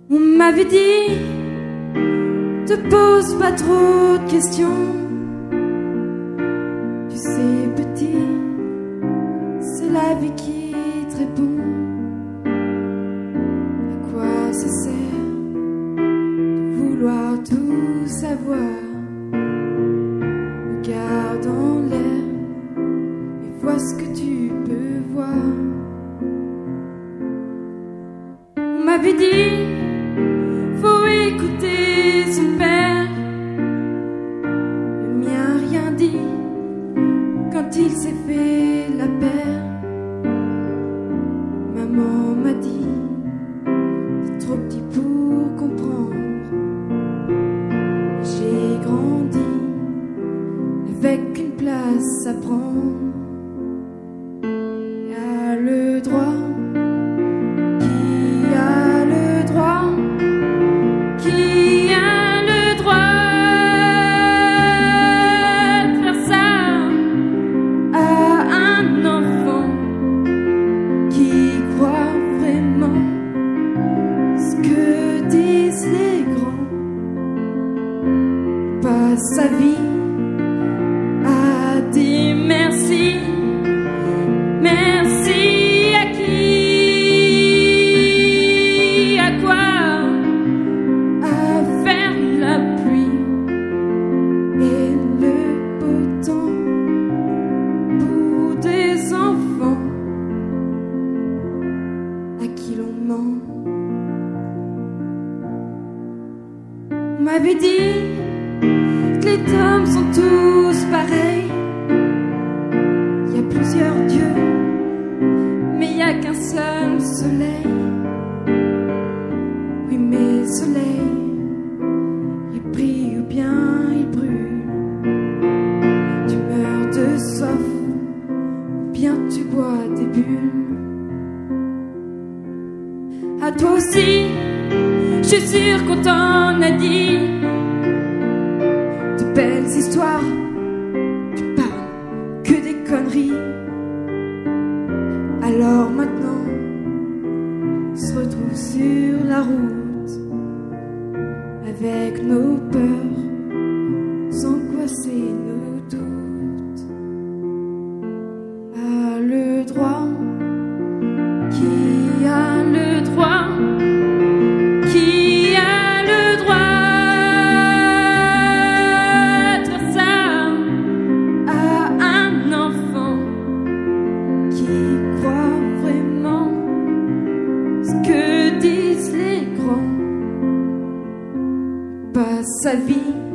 On m'avait dit, te pose pas trop de questions. Tu sais, petit, c'est la vie qui te répond. À quoi ça sert de vouloir tout savoir? Regarde en l'air et vois ce que tu peux voir. On m'avait dit, faut écouter son père. Le mien rien dit quand il s'est fait la paire. Maman m'a dit, t'es trop petit pour comprendre. J'ai grandi avec une place à prendre. Y a le droit. Sa vie a dit merci. Merci à qui? À quoi? À faire la pluie et le beau temps pour des enfants à qui l'on ment. On m'avait dit, les hommes sont tous pareils. Il y a plusieurs dieux, mais il n'y a qu'un seul soleil. Oui, mais le soleil, il brille ou bien il brûle. Tu meurs de soif ou bien tu bois des bulles. À toi aussi, je suis sûre qu'on t'en a dit belles histoires, tu parles que des conneries. Alors maintenant, on se retrouve sur la route avec nos peurs, angoissés, nos doutes. A le droit, qui a le droit? Sa vie